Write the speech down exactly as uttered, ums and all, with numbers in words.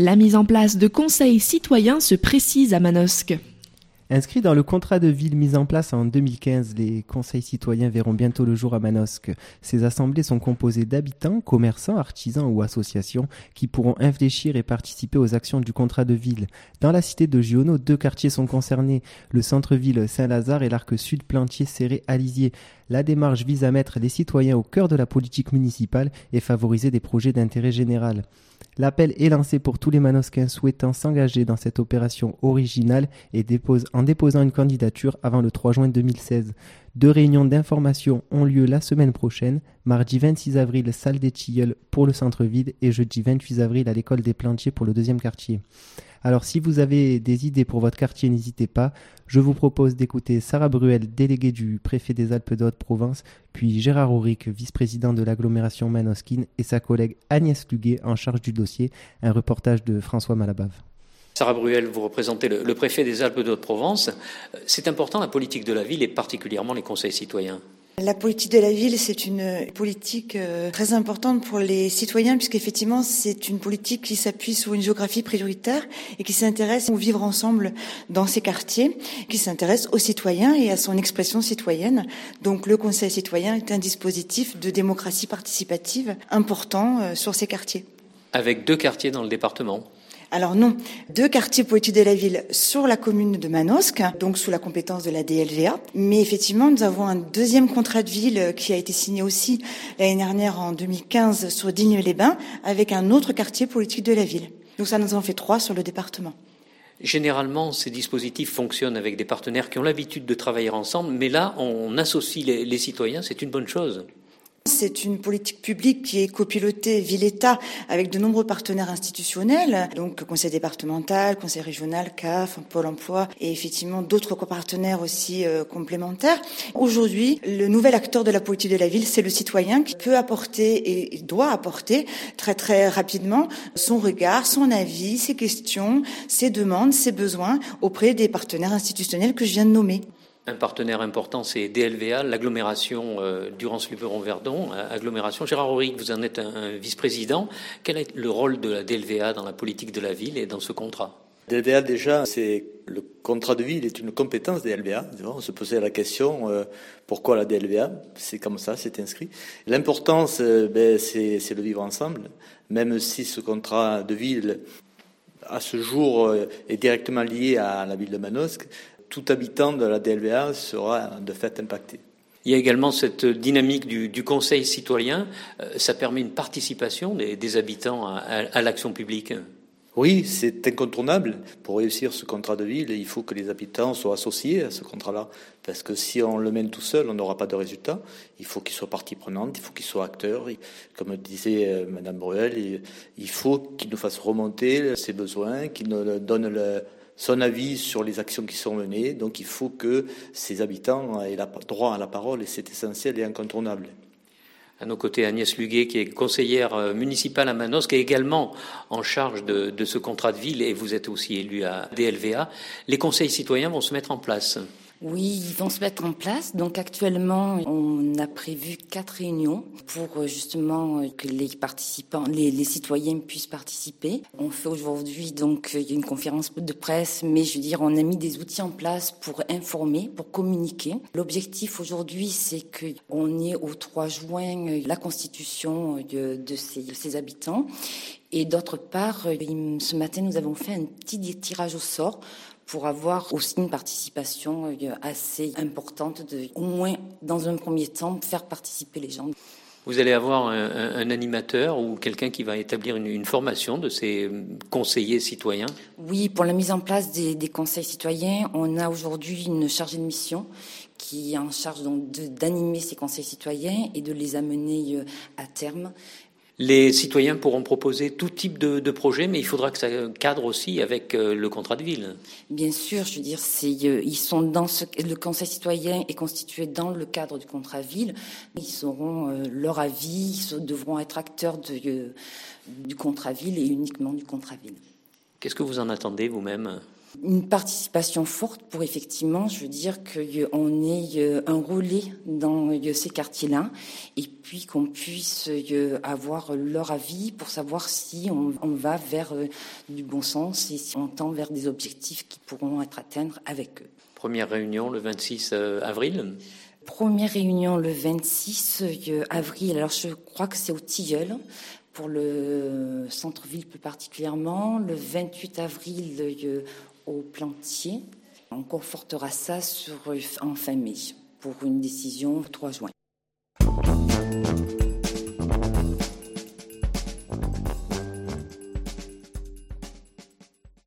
La mise en place de conseils citoyens se précise à Manosque. Inscrits dans le contrat de ville mis en place en deux mille quinze, les conseils citoyens verront bientôt le jour à Manosque. Ces assemblées sont composées d'habitants, commerçants, artisans ou associations qui pourront infléchir et participer aux actions du contrat de ville. Dans la cité de Giono, deux quartiers sont concernés, le centre-ville Saint-Lazare et l'arc sud Plantier-Serré-Alisier. La démarche vise à mettre les citoyens au cœur de la politique municipale et favoriser des projets d'intérêt général. L'appel est lancé pour tous les Manosquins souhaitant s'engager dans cette opération originale et dépose, en déposant une candidature avant le trois juin deux mille seize. Deux réunions d'information ont lieu la semaine prochaine, mardi vingt-six avril, salle des Tilleuls pour le centre-ville et jeudi vingt-huit avril à l'école des Plantiers pour le deuxième quartier. Alors si vous avez des idées pour votre quartier, n'hésitez pas. Je vous propose d'écouter Sarah Bruel, déléguée du préfet des Alpes de Haute-Provence, puis Gérard Auric, vice-président de l'agglomération manosquine, et sa collègue Agnès Luguet en charge du dossier. Un reportage de François Malabave. Sarah Bruel, vous représentez le, le préfet des Alpes de Haute-Provence. C'est important, la politique de la ville et particulièrement les conseils citoyens. La politique de la ville, c'est une politique très importante pour les citoyens puisqu'effectivement, c'est une politique qui s'appuie sur une géographie prioritaire et qui s'intéresse au vivre ensemble dans ces quartiers, qui s'intéresse aux citoyens et à son expression citoyenne. Donc le Conseil citoyen est un dispositif de démocratie participative important sur ces quartiers. Avec deux quartiers dans le département. Alors non, deux quartiers politique de la ville sur la commune de Manosque, donc sous la compétence de la D L V A. Mais effectivement, nous avons un deuxième contrat de ville qui a été signé aussi l'année dernière en deux mille quinze sur Digne-les-Bains avec un autre quartier politique de la ville. Donc ça nous en fait trois sur le département. Généralement, ces dispositifs fonctionnent avec des partenaires qui ont l'habitude de travailler ensemble, mais là, on associe les, les citoyens, c'est une bonne chose. C'est une politique publique qui est copilotée ville-État avec de nombreux partenaires institutionnels, donc conseil départemental, conseil régional, C A F, Pôle emploi et effectivement d'autres partenaires aussi euh, complémentaires. Aujourd'hui, le nouvel acteur de la politique de la ville, c'est le citoyen qui peut apporter et doit apporter très très rapidement son regard, son avis, ses questions, ses demandes, ses besoins auprès des partenaires institutionnels que je viens de nommer. Un partenaire important, c'est D L V A, l'agglomération euh, Durance-Luberon-Verdon, agglomération. Gérard Auric, vous en êtes un, un vice-président. Quel est le rôle de la D L V A dans la politique de la ville et dans ce contrat ? D L V A, déjà, c'est le contrat de ville est une compétence D L V A. On se posait la question euh, pourquoi la D L V A ? C'est comme ça, c'est inscrit. L'importance, euh, ben, c'est, c'est le vivre ensemble, même si ce contrat de ville, à ce jour, euh, est directement lié à la ville de Manosque. Tout habitant de la D L V A sera de fait impacté. Il y a également cette dynamique du, du conseil citoyen. Euh, ça permet une participation des, des habitants à, à, à l'action publique. Oui, c'est incontournable. Pour réussir ce contrat de ville, il faut que les habitants soient associés à ce contrat-là. Parce que si on le mène tout seul, on n'aura pas de résultat. Il faut qu'ils soient partie prenante, il faut qu'ils soient acteurs. Comme disait euh, Madame Bruel, il faut qu'ils nous fassent remonter ses besoins, qu'ils nous donnent le son avis sur les actions qui sont menées. Donc il faut que ces habitants aient la, droit à la parole et c'est essentiel et incontournable. À nos côtés, Agnès Luguet, qui est conseillère municipale à Manosque, qui est également en charge de, de ce contrat de ville, et vous êtes aussi élu à D L V A. Les conseils citoyens vont se mettre en place. Oui, ils vont se mettre en place. Donc actuellement, on a prévu quatre réunions pour justement que les participants, les, les citoyens puissent participer. On fait aujourd'hui donc une conférence de presse, mais je veux dire, on a mis des outils en place pour informer, pour communiquer. L'objectif aujourd'hui, c'est qu'on ait au trois juin la constitution de, de, ces, de ces habitants. Et d'autre part, ce matin, nous avons fait un petit tirage au sort pour avoir aussi une participation assez importante, de, au moins dans un premier temps, faire participer les gens. Vous allez avoir un, un, un animateur ou quelqu'un qui va établir une, une formation de ces conseillers citoyens ? Oui, pour la mise en place des, des conseils citoyens, on a aujourd'hui une chargée de mission qui est en charge donc de, d'animer ces conseils citoyens et de les amener à terme. Les citoyens pourront proposer tout type de, de projet, mais il faudra que ça cadre aussi avec le contrat de ville. Bien sûr, je veux dire, c'est, ils sont dans ce, le conseil citoyen est constitué dans le cadre du contrat ville. Ils auront euh, leur avis, ils devront être acteurs de, euh, du contrat ville et uniquement du contrat ville. Qu'est-ce que vous en attendez vous-même ? Une participation forte pour effectivement, je veux dire, qu'on ait un relais dans ces quartiers-là et puis qu'on puisse avoir leur avis pour savoir si on, on va vers du bon sens et si on tend vers des objectifs qui pourront être atteints avec eux. Première réunion le vingt-six avril. Première réunion le vingt-six avril. Alors je crois que c'est au Tilleul, pour le centre-ville plus particulièrement. Le vingt-huit avril au Plantier. On confortera ça sur, en fin mai pour une décision le trois juin.